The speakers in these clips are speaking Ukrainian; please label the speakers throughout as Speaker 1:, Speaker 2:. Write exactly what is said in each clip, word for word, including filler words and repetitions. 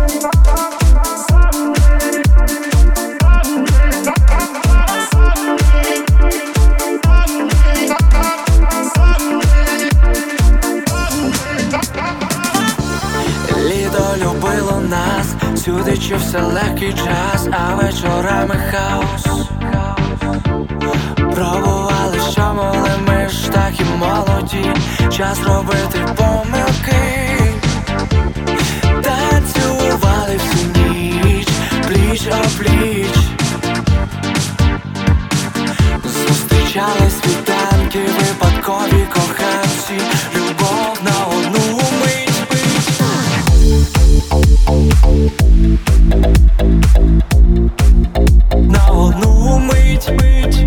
Speaker 1: Любило нас, сюди чувся легкий час, а вечорами хаос. Пробували, що могли, ми ж так і молоді, час робити помилки. Танцювали всю ніч, пліч-о-пліч, зустрічали світанки, випадкові коханці, любов на одну мить. На одну мить, мить.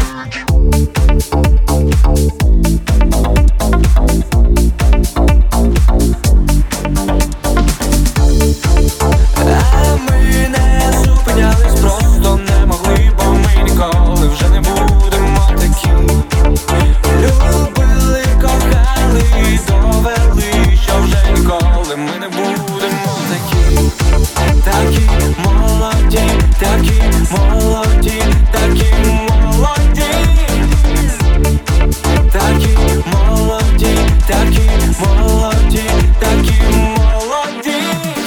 Speaker 1: А ми не зупинялись, просто не могли, бо ми ніколи вже не будемо такі. Любили, кохали і довели, що вже ніколи ми не будемо такі. Такі молоді, такі молоді, такі молоді, такі молоді, такі молоді, такі молоді.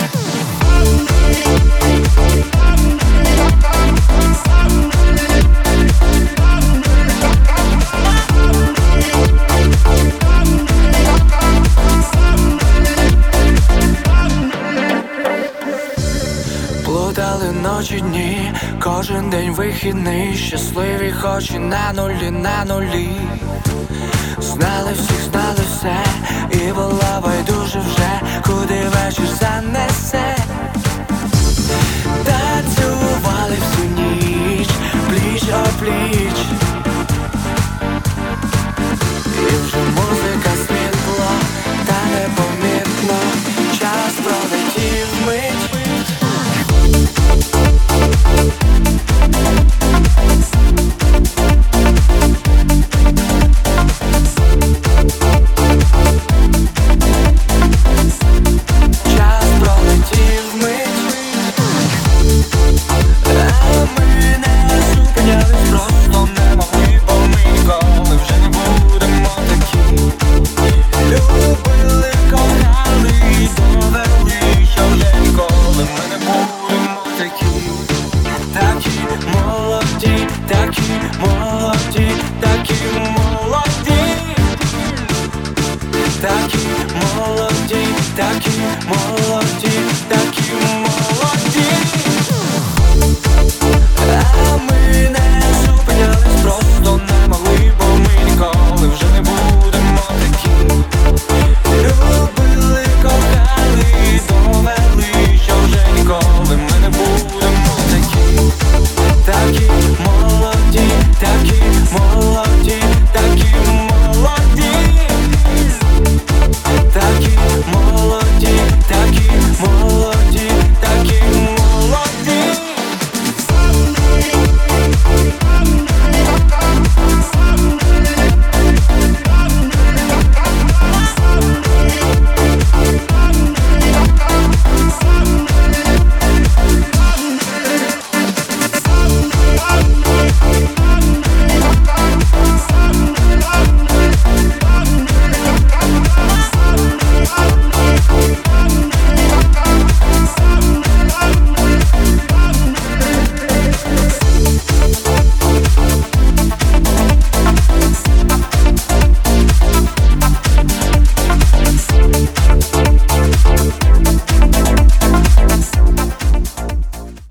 Speaker 1: Плутали ночі, дні, кожен день вихідний, щасливі хоч і на нулі, на нулі. Знали всіх, знали все, і було байдуже вже, куди вечір занесе.